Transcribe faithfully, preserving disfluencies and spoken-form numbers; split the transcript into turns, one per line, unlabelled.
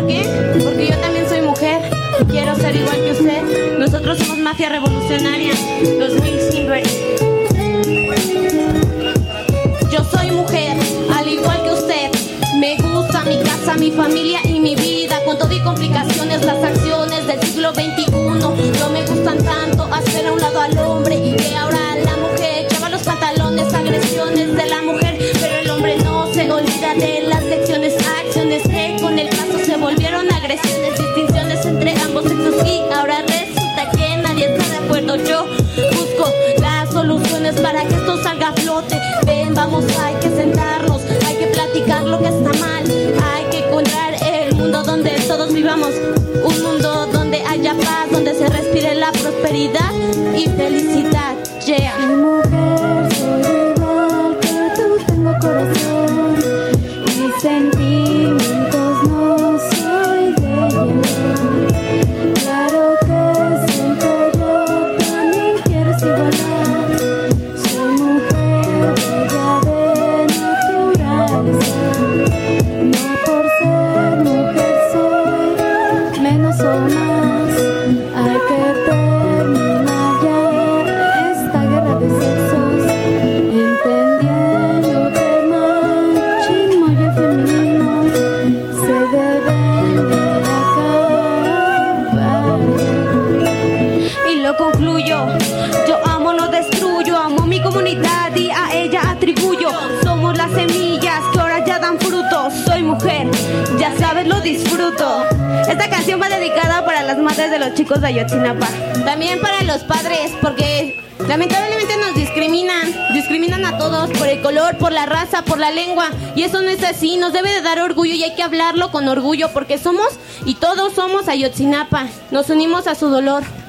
por qué? Porque yo también soy mujer y quiero ser igual que usted. Nosotros somos Mafia Revolucionaria, los Mil Silver. Yo soy mujer, al igual que usted. Me gusta mi casa, mi familia y mi vida, con todo y complicaciones, las acciones del siglo veintiuno. No me gustan tanto hacer a un lado al hombre y que ahora la mujer lleva los pantalones, agresiones de la mujer, pero el hombre no se olvida de las lecciones, acciones que con el paso se volvieron agresiones, distinciones entre ambos sexos y ahora resulta que nadie está de acuerdo. Yo busco las soluciones para que esto salga a flote. Ven, vamos, hay que sentarnos, hay que platicar lo que está mal, hay que encontrar el mundo donde todos vivamos, un mundo donde haya paz, donde se respire la prosperidad y felicidad. Yeah.
Soy mujer, soy igual que tú, tengo corazón y sentimientos, no soy de hielo. Claro que siento yo, también quieres igualdad. Soy mujer, bella de naturaleza. No por ser mujer soy menos o más. Hay que terminar ya esta guerra de sexos, entendiendo que el machismo y el feminismo se deben de acabar.
Y lo concluyo, yo amo, no destruyo, amo mi comunidad y a ella atribuyo. Somos las semillas que ahora ya dan frutos. Soy mujer, ya sabes, lo disfruto. Esta canción va dedicada para las madres de los chicos de Ayotzinapa. También para los padres, porque lamentablemente nos discriminan. Discriminan a todos por el color, por la raza, por la lengua. Y eso no es así, nos debe de dar orgullo y hay que hablarlo con orgullo, porque somos y todos somos Ayotzinapa. Nos unimos a su dolor.